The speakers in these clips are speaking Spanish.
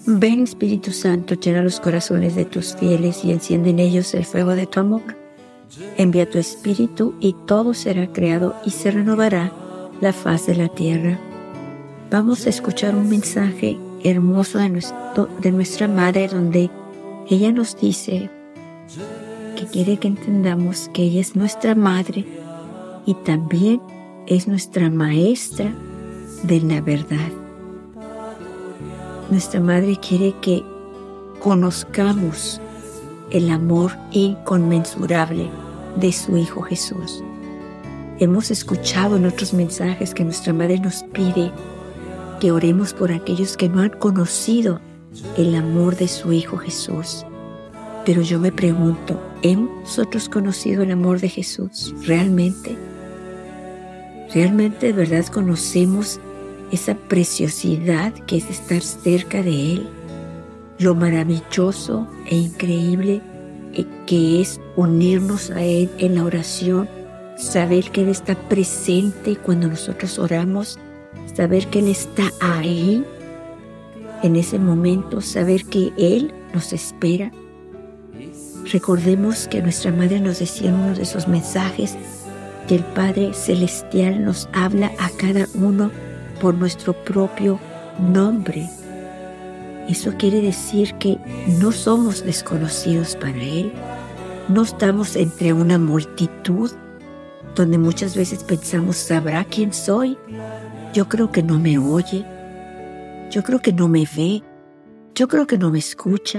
Ven, Espíritu Santo, llena los corazones de tus fieles y enciende en ellos el fuego de tu amor. Envía tu Espíritu y todo será creado y se renovará la faz de la tierra. Vamos a escuchar un mensaje hermoso de nuestra Madre, donde ella nos dice que quiere que entendamos que ella es nuestra Madre y también es nuestra Maestra de la verdad. Nuestra Madre quiere que conozcamos el amor inconmensurable de su Hijo Jesús. Hemos escuchado en otros mensajes que nuestra Madre nos pide que oremos por aquellos que no han conocido el amor de su Hijo Jesús. Pero yo me pregunto, ¿hemos nosotros conocido el amor de Jesús realmente? ¿Realmente de verdad conocemos esa preciosidad que es estar cerca de Él? Lo maravilloso e increíble que es unirnos a Él en la oración, saber que Él está presente cuando nosotros oramos, saber que Él está ahí en ese momento, saber que Él nos espera. Recordemos que nuestra Madre nos decía en uno de esos mensajes que el Padre Celestial nos habla a cada uno por nuestro propio nombre. Eso quiere decir que no somos desconocidos para Él. No estamos entre una multitud donde muchas veces pensamos, ¿sabrá quién soy? Yo creo que no me oye. Yo creo que no me ve. Yo creo que no me escucha.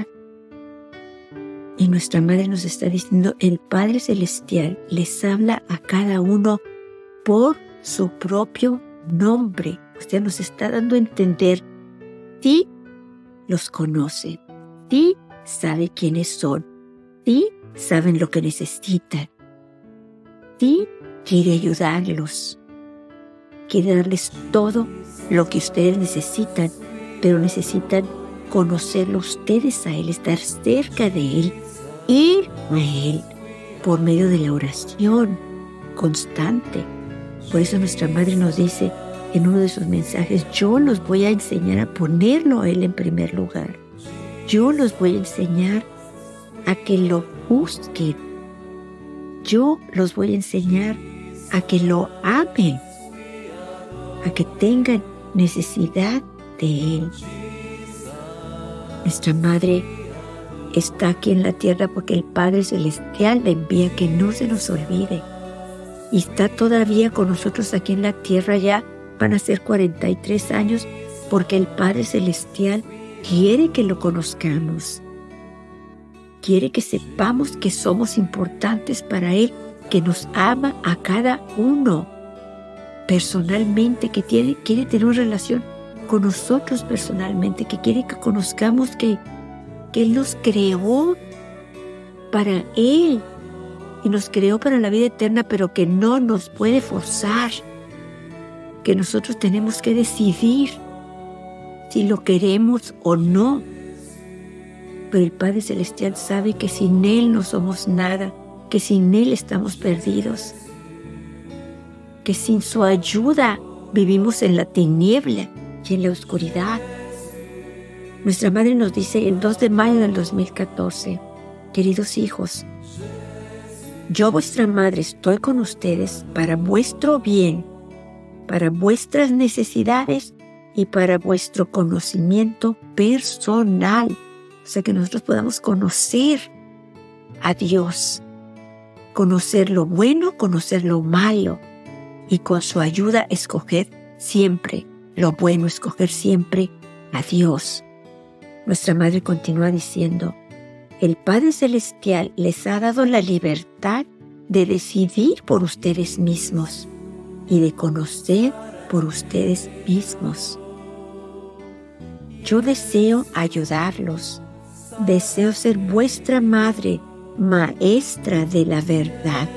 Y nuestra Madre nos está diciendo, el Padre Celestial les habla a cada uno por su propio nombre. O sea, nos está dando a entender, sí los conoce, sí sabe quiénes son, sí saben lo que necesitan, sí quiere ayudarlos, quiere darles todo lo que ustedes necesitan, pero necesitan conocerlo ustedes a Él, estar cerca de Él, ir a Él por medio de la oración constante. Por eso nuestra Madre nos dice en uno de sus mensajes, yo los voy a enseñar a ponerlo a Él en primer lugar. Yo los voy a enseñar a que lo busquen. Yo los voy a enseñar a que lo amen, a que tengan necesidad de Él. Nuestra Madre está aquí en la tierra porque el Padre Celestial le envía que no se nos olvide. Y está todavía con nosotros aquí en la tierra, ya van a ser 43 años, porque el Padre Celestial quiere que lo conozcamos. Quiere que sepamos que somos importantes para Él, que nos ama a cada uno personalmente, que quiere tener una relación con nosotros personalmente, que quiere que conozcamos que Él nos creó para Él y nos creó para la vida eterna, pero que no nos puede forzar, que nosotros tenemos que decidir si lo queremos o no. Pero el Padre Celestial sabe que sin Él no somos nada, que sin Él estamos perdidos, que sin su ayuda vivimos en la tiniebla y en la oscuridad. Nuestra Madre nos dice el 2 de mayo del 2014, queridos hijos, yo, vuestra Madre, estoy con ustedes para vuestro bien, para vuestras necesidades y para vuestro conocimiento personal. O sea, que nosotros podamos conocer a Dios, conocer lo bueno, conocer lo malo, y con su ayuda escoger siempre lo bueno, escoger siempre a Dios. Nuestra Madre continúa diciendo, el Padre Celestial les ha dado la libertad de decidir por ustedes mismos y de conocer por ustedes mismos. Yo deseo ayudarlos, deseo ser vuestra Madre, Maestra de la verdad,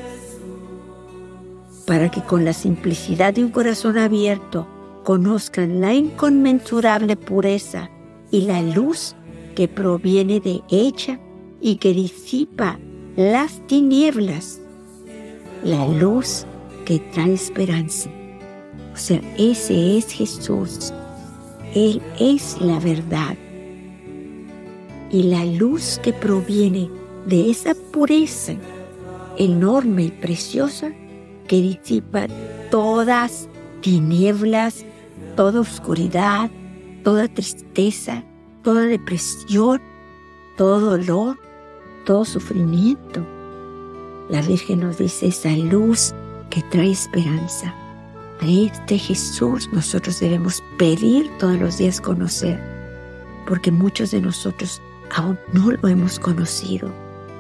para que con la simplicidad de un corazón abierto conozcan la inconmensurable pureza y la luz que proviene de ella y que disipa las tinieblas, la luz que trae esperanza. O sea, ese es Jesús. Él es la verdad. y la luz que proviene de esa pureza enorme y preciosa que disipa todas tinieblas, toda oscuridad, toda tristeza, toda depresión, todo dolor, todo sufrimiento. La Virgen nos dice esa luz que trae esperanza. A este Jesús nosotros debemos pedir todos los días conocer, porque muchos de nosotros aún no lo hemos conocido.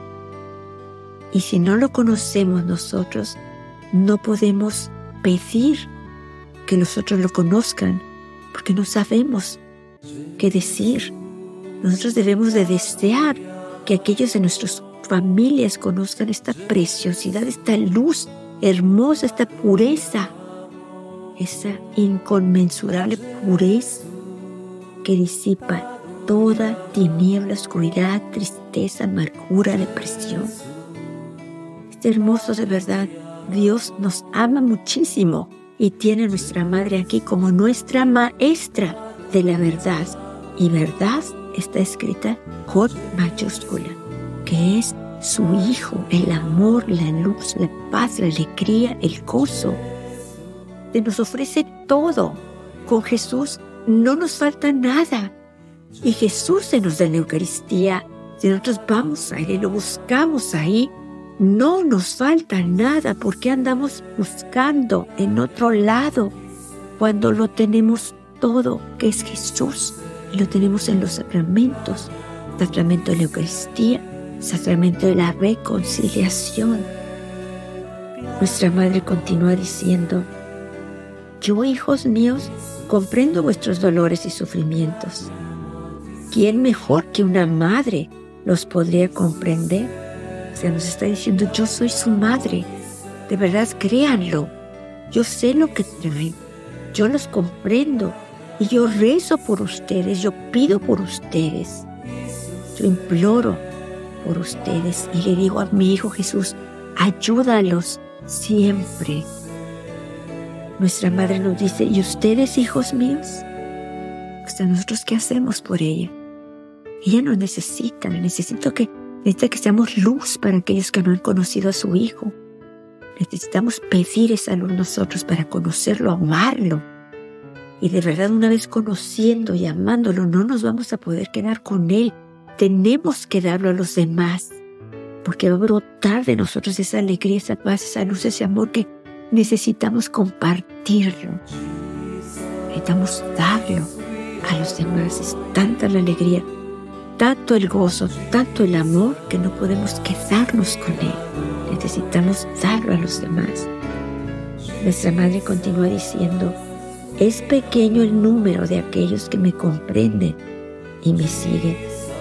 Y si no lo conocemos nosotros, no podemos pedir que los otros lo conozcan, porque no sabemos qué decir. Nosotros debemos de desear que aquellos de nuestras familias conozcan esta preciosidad, esta luz hermosa, esta pureza, esa inconmensurable pureza que disipa toda tiniebla, oscuridad, tristeza, amargura, depresión. Es hermoso de verdad. Dios nos ama muchísimo y tiene a nuestra Madre aquí como nuestra maestra de la verdad. Y verdad está escrita con mayúscula, que es su Hijo, el amor, la luz, la paz, la alegría, el gozo. Se nos ofrece todo. Con Jesús no nos falta nada. Y Jesús se nos da en la Eucaristía. Si nosotros vamos a Él y lo buscamos ahí, no nos falta nada. ¿Por qué andamos buscando en otro lado cuando lo tenemos todo, que es Jesús? Y lo tenemos en los sacramentos, sacramento de la Eucaristía, sacramento de la reconciliación. Nuestra Madre continúa diciendo: yo, hijos míos, comprendo vuestros dolores y sufrimientos. ¿Quién mejor que una madre los podría comprender? O sea, nos está diciendo: yo soy su madre. De verdad, créanlo. Yo sé lo que traen. Yo los comprendo. Y yo rezo por ustedes. Yo pido por ustedes. Yo imploro por ustedes. Y le digo a mi Hijo Jesús: ayúdalos siempre. Nuestra Madre nos dice: ¿y ustedes, hijos míos? O sea, ¿nosotros qué hacemos por ella? Ella nos necesita. Necesita que seamos luz para aquellos que no han conocido a su Hijo. Necesitamos pedir esa luz nosotros para conocerlo, amarlo. Y de verdad, una vez conociendo y amándolo, no nos vamos a poder quedar con Él. Tenemos que darlo a los demás, porque va a brotar de nosotros esa alegría, esa paz, esa luz, ese amor que necesitamos compartirlo. Necesitamos darlo a los demás. Es tanta la alegría, tanto el gozo, tanto el amor, que no podemos quedarnos con Él. Necesitamos darlo a los demás. Nuestra Madre continúa diciendo: es pequeño el número de aquellos que me comprenden y me siguen.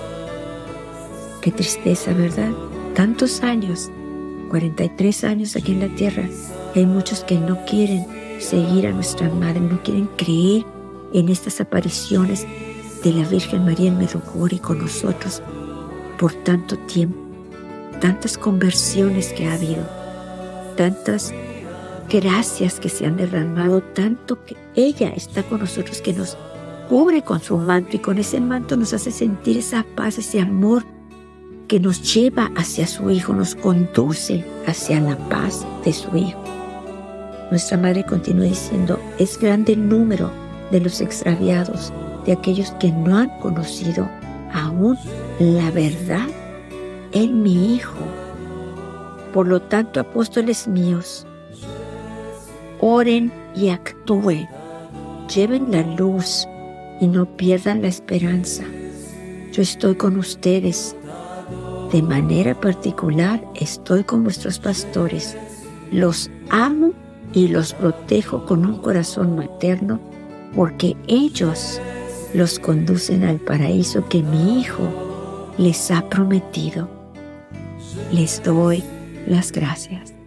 Qué tristeza, ¿verdad? Tantos años, 43 años aquí en la tierra, y hay muchos que no quieren seguir a nuestra Madre, no quieren creer en estas apariciones de la Virgen María en Medjugorje con nosotros por tanto tiempo. Tantas conversiones que ha habido, tantas gracias que se han derramado, tanto que ella está con nosotros, que nos cubre con su manto, y con ese manto nos hace sentir esa paz, ese amor que nos lleva hacia su Hijo, nos conduce hacia la paz de su Hijo. Nuestra Madre continúa diciendo: es grande el número de los extraviados, de aquellos que no han conocido aún la verdad en mi Hijo. Por lo tanto, apóstoles míos, oren y actúen, lleven la luz y no pierdan la esperanza. Yo estoy con ustedes. De manera particular, estoy con vuestros pastores. Los amo y los protejo con un corazón materno, porque ellos los conducen al paraíso que mi Hijo les ha prometido. Les doy las gracias.